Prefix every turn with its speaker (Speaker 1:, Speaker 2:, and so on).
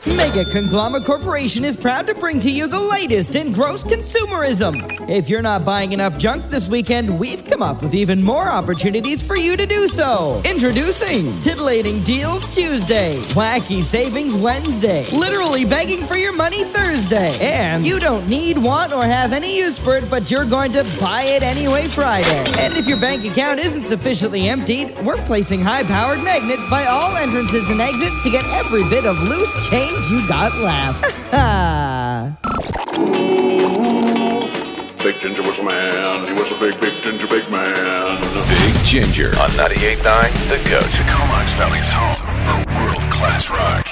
Speaker 1: Mega Conglomerate Corporation is proud to bring to you the latest in gross consumerism. If you're not buying enough junk this weekend, we've come up with even more opportunities for you to do so. Introducing Titillating Deals Tuesday, Wacky Savings Wednesday, Literally Begging for Your Money Thursday, and You Don't Need, Want, or Have Any Use for It, but You're Going to Buy It Anyway Friday. And if your bank account isn't sufficiently emptied, we're placing high-powered magnets by all entrances and exits to get every bit of loose change you got left.
Speaker 2: Big Ginger was a man. He was a big ginger man.
Speaker 3: Big Ginger on 98.9 The Goat. Comox Valley's home for world-class rock.